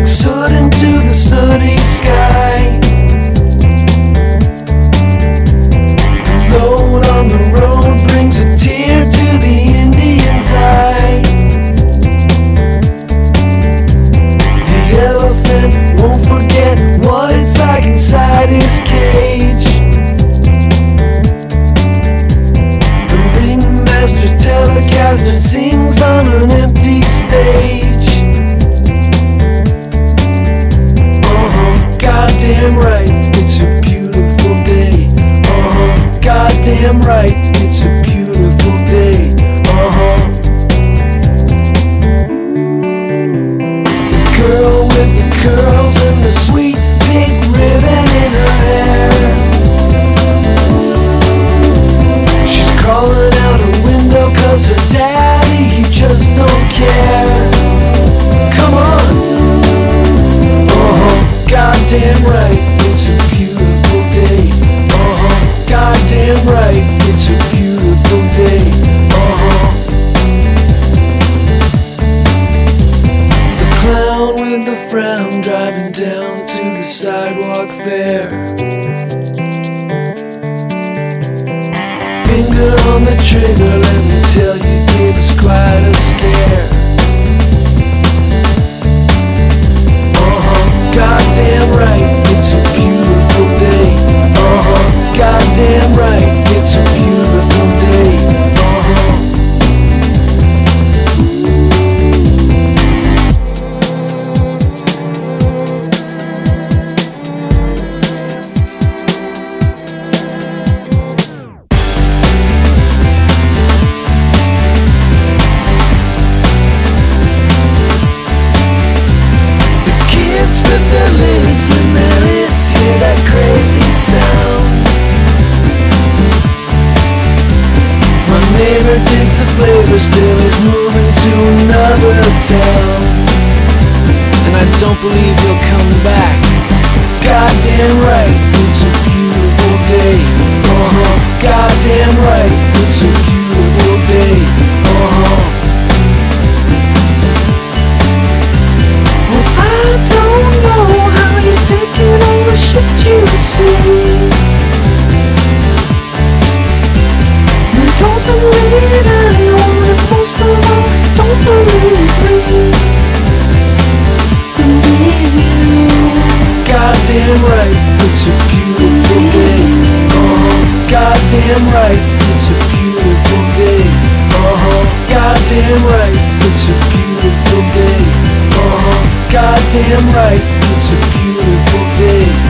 like soot into the sooty sky. The load on the road brings a tear to the Indian's eye. The elephant won't forget what it's like inside his cage. The ringmaster's telecaster sings on an empty stage. Goddamn right, it's a beautiful day. Goddamn right, it's a beautiful day. The girl with the curls and the sweet pink ribbon in her hair. She's crawling out a window 'cause her daddy, he just don't care. Come on. Goddamn right, it's a beautiful day. Goddamn right, it's a beautiful day. The clown with the frown driving down to the sidewalk fair. Finger on the trigger, let me tell you, gave us quite a scare. Goddamn right, it's a beautiful day. Goddamn right, it's a beautiful day. Their lids when their lids hear that crazy sound. My neighbor digs the flavor, still is moving to another town, and I don't believe he'll come back. Goddamn right, it's a beautiful day. Goddamn right, it's a beautiful day. Shit you see, you don't believe anyone, and most of all, don't believe me. Believe you. Goddamn right, it's a beautiful day. Goddamn right, it's a beautiful day. Goddamn right, it's a beautiful day. Goddamn right, it's a beautiful day.